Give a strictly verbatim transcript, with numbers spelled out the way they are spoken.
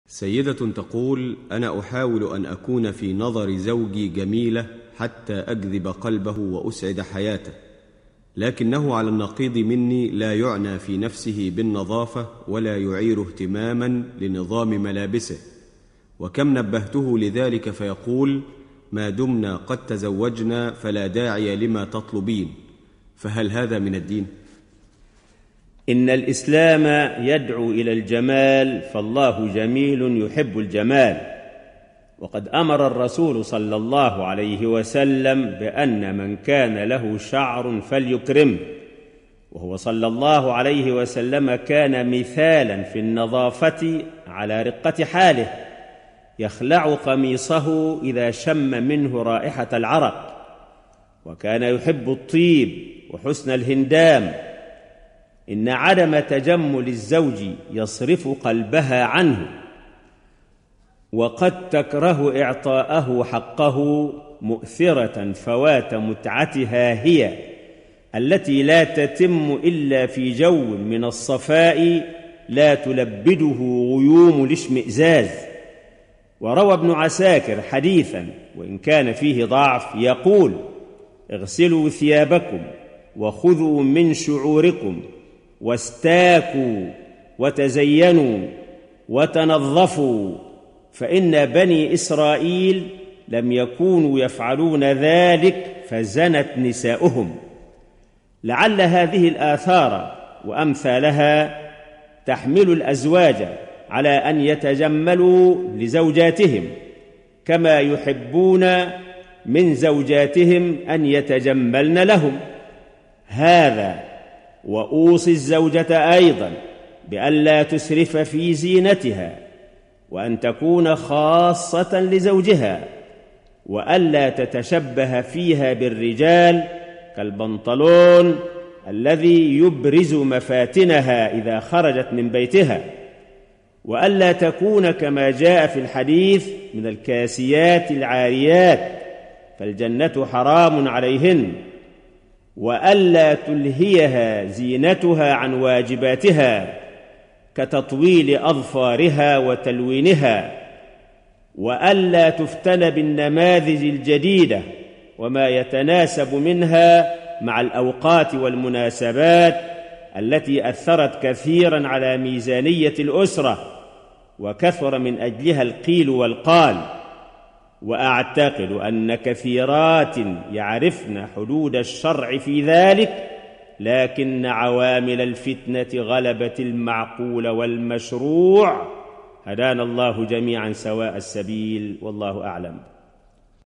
سيدة تقول: أنا أحاول أن أكون في نظر زوجي جميلة حتى أجذب قلبه وأسعد حياته، لكنه على النقيض مني لا يعنى في نفسه بالنظافة ولا يعير اهتماما لنظام ملابسه، وكم نبهته لذلك فيقول: ما دمنا قد تزوجنا فلا داعي لما تطلبين. فهل هذا من الدين؟ إن الإسلام يدعو إلى الجمال، فالله جميل يحب الجمال، وقد أمر الرسول صلى الله عليه وسلم بأن من كان له شعر فليكرمه، وهو صلى الله عليه وسلم كان مثالا في النظافة على رقة حاله، يخلع قميصه إذا شم منه رائحة العرق، وكان يحب الطيب وحسن الهندام. إن عدم تجمل الزوج يصرف قلبها عنه، وقد تكره إعطاءه حقه مؤثرة فوات متعتها هي التي لا تتم إلا في جو من الصفاء لا تلبده غيوم الاشمئزاز. وروى ابن عساكر حديثا وإن كان فيه ضعف يقول: اغسلوا ثيابكم وخذوا من شعوركم واستاكوا وتزينوا وتنظفوا، فإن بني إسرائيل لم يكونوا يفعلون ذلك فزنت نساؤهم. لعل هذه الآثار وأمثالها تحمل الأزواج على أن يتجملوا لزوجاتهم كما يحبون من زوجاتهم أن يتجملن لهم. هذا وأوصي الزوجة أيضا بألا تسرف في زينتها، وأن تكون خاصة لزوجها، وألا تتشبه فيها بالرجال كالبنطلون الذي يبرز مفاتنها إذا خرجت من بيتها، وألا تكون كما جاء في الحديث من الكاسيات العاريات فالجنة حرام عليهن، وألا تلهيها زينتها عن واجباتها كتطويل أظفارها وتلوينها، وألا تفتن بالنماذج الجديدة وما يتناسب منها مع الأوقات والمناسبات التي أثرت كثيرا على ميزانية الأسرة وكثر من أجلها القيل والقال. وأعتقد أن كثيرات يعرفن حدود الشرع في ذلك، لكن عوامل الفتنة غلبت المعقول والمشروع. هدانا الله جميعا سواء السبيل، والله أعلم.